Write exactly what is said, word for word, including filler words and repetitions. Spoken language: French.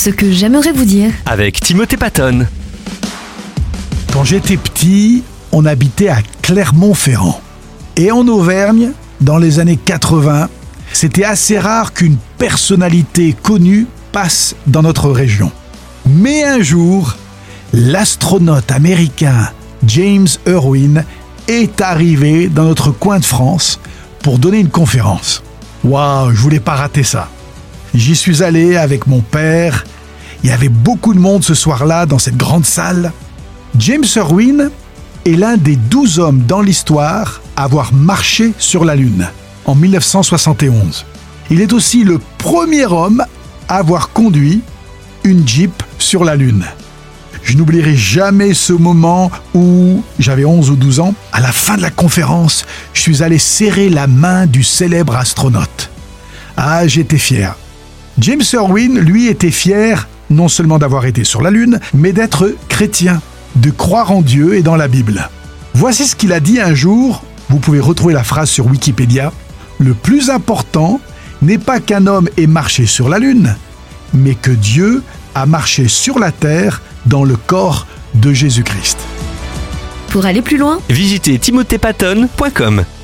Ce que j'aimerais vous dire. Avec Timothée Patton. Quand j'étais petit, on habitait à Clermont-Ferrand. Et en Auvergne, dans les années quatre-vingts, c'était assez rare qu'une personnalité connue passe dans notre région. Mais un jour, l'astronaute américain James Irwin est arrivé dans notre coin de France pour donner une conférence. Waouh, je voulais pas rater ça. J'y suis allé avec mon père. Il y avait beaucoup de monde ce soir-là dans cette grande salle. James Irwin est l'un des douze hommes dans l'histoire à avoir marché sur la Lune en dix-neuf cent soixante et onze. Il est aussi le premier homme à avoir conduit une Jeep sur la Lune. Je n'oublierai jamais ce moment où j'avais onze ou douze ans. À la fin de la conférence, je suis allé serrer la main du célèbre astronaute. Ah, j'étais fier. James Irwin, lui, était fier non seulement d'avoir été sur la Lune, mais d'être chrétien, de croire en Dieu et dans la Bible. Voici ce qu'il a dit un jour. Vous pouvez retrouver la phrase sur Wikipédia. « Le plus important n'est pas qu'un homme ait marché sur la Lune, mais que Dieu a marché sur la terre dans le corps de Jésus-Christ. » Pour aller plus loin, Visitez timothée patton point com.